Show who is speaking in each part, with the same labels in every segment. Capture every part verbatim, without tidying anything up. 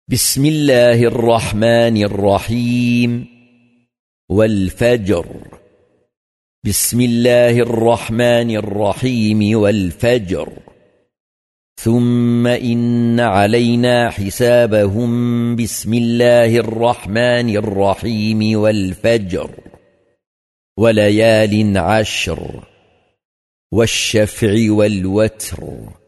Speaker 1: بسم الله الرحمن الرحيم والفجر. بسم الله الرحمن الرحيم والفجر. ثم إن علينا حسابهم. بسم الله الرحمن الرحيم والفجر وليال عشر والشفع والوتر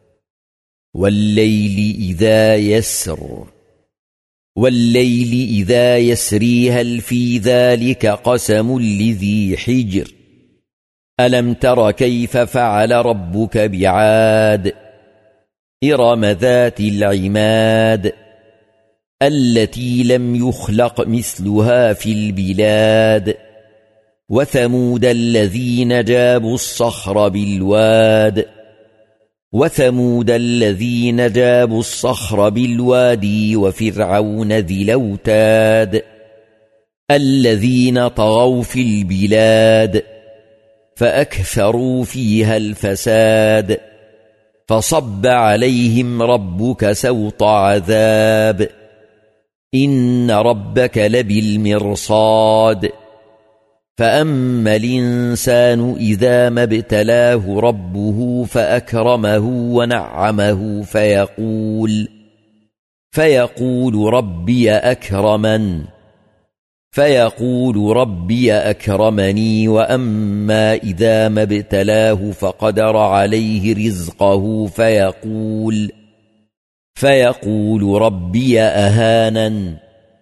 Speaker 1: والليل إذا يسر والليل إذا يسري هل في ذلك قسم لذي حجر. ألم تر كيف فعل ربك بعاد إرم ذات العماد التي لم يخلق مثلها في البلاد. وثمود الذين جابوا الصخر بالواد وثمود الذين جابوا الصخر بالوادي وفرعون ذي الأوتاد الذين طغوا في البلاد فأكثروا فيها الفساد. فصب عليهم ربك سوط عذاب إن ربك لبالمرصاد. فأما الإنسان إذا ما ابتلاه ربه فأكرمه ونعمه فيقول فيقول ربي أكرمن فيقول ربي أكرمني. وأما إذا ما ابتلاه فقدر عليه رزقه فيقول فيقول ربي أهانن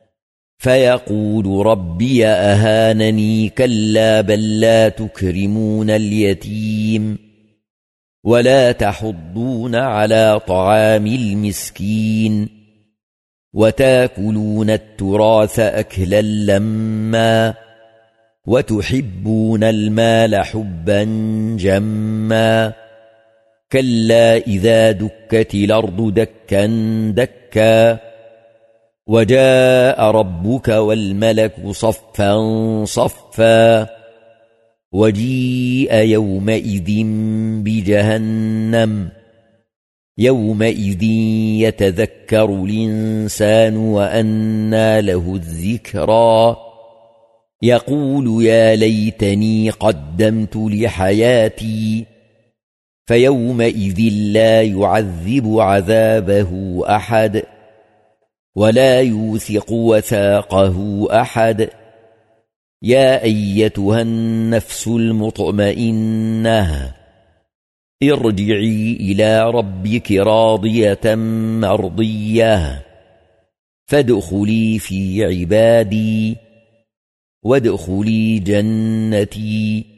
Speaker 1: فيقول ربي أهانني. كلا بل لا تكرمون اليتيم ولا تحضون على طعام المسكين وتاكلون التراث أكلا لما وتحبون المال حبا جما. كلا إذا دكت الأرض دكا دكا وجاء ربك والملك صفا صفا وجيء يومئذ بجهنم يومئذ يتذكر الإنسان وأنى له الذكرى يقول يا ليتني قدمت لحياتي. فيومئذ لا يعذب عذابه أحد ولا يوثق وثاقه أحد. يا أيتها النفس المطمئنة ارجعي إلى ربك راضية مرضية فادخلي في عبادي وادخلي جنتي.